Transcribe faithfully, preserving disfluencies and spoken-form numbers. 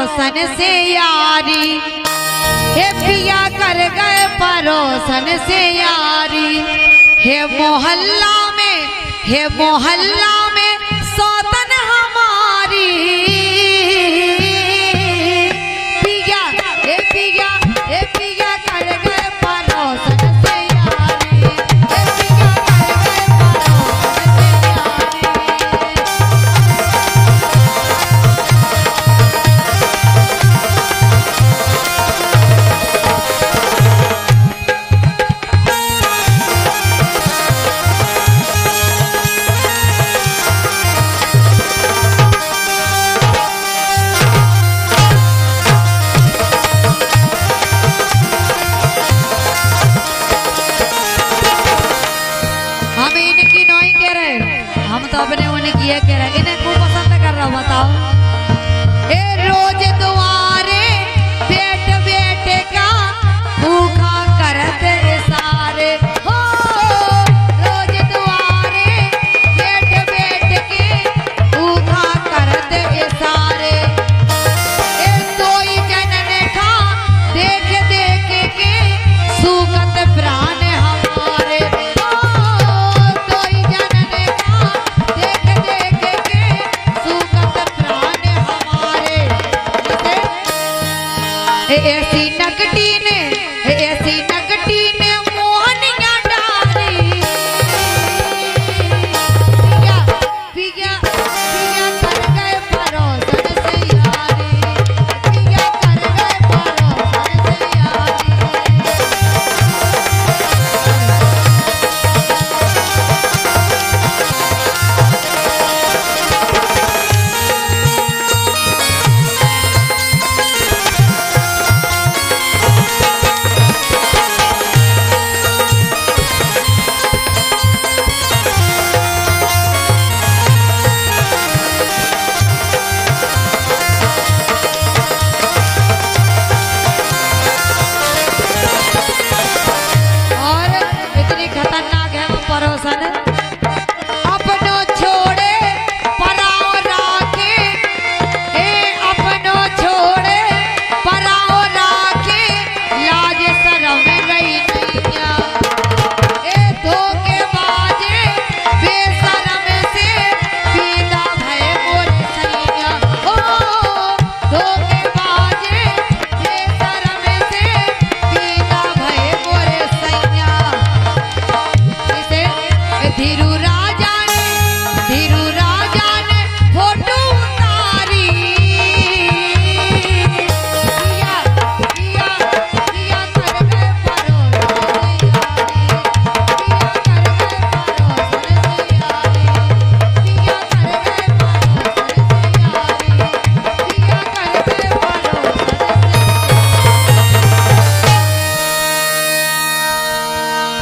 परोसन से यारी, हे पिया कर गए परोसन से यारी। हे मोहल्ला में, हे मोहल्ला में सौतन हमारी, पिया हे पिया हे पिया कर गए परोसन से यारी, हे पिया कर गए परोसन से यारी। हम तो अपने उन्हें किए कह रहे, इन्हें खूब पसंद कर रहा हूँ। बताओ, ए रोज दुआरे बेट बेटे का भूखा करते सारे, हो रोज दुआरे बेट बेट के भूखा करते सारे। ए सोई जनने खा देख देख के सुगत प्राण हमारे, ऐसी नकटी ने